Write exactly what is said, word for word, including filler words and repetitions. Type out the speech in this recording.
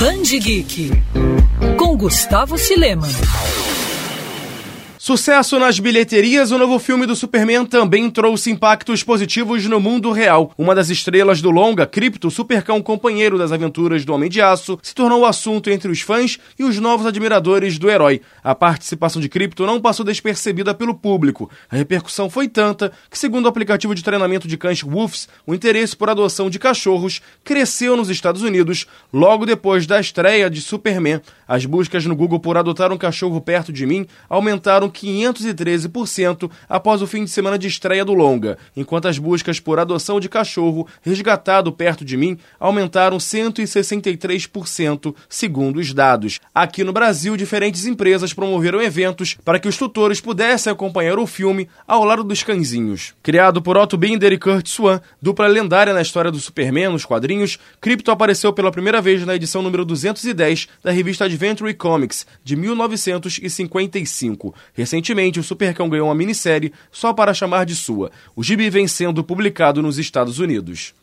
Band Geek, com Gustavo Cileman. Sucesso nas bilheterias, o novo filme do Superman também trouxe impactos positivos no mundo real. Uma das estrelas do longa, Krypto, supercão companheiro das aventuras do Homem de Aço, se tornou o assunto entre os fãs e os novos admiradores do herói. A participação de Krypto não passou despercebida pelo público. A repercussão foi tanta que, segundo o aplicativo de treinamento de cães Woofs, o interesse por adoção de cachorros cresceu nos Estados Unidos logo depois da estreia de Superman. As buscas no Google por adotar um cachorro perto de mim aumentaram quinhentos e treze por cento após o fim de semana de estreia do longa, enquanto as buscas por adoção de cachorro resgatado perto de mim aumentaram cento e sessenta e três por cento, segundo os dados. Aqui no Brasil, diferentes empresas promoveram eventos para que os tutores pudessem acompanhar o filme ao lado dos cãezinhos. Criado por Otto Binder e Kurt Swan, dupla lendária na história do Superman nos quadrinhos, Krypto apareceu pela primeira vez na edição número duzentos e dez da revista Adventure Comics, de mil novecentos e cinquenta e cinco. Recentemente, o Supercão ganhou uma minissérie só para chamar de sua. O gibi vem sendo publicado nos Estados Unidos.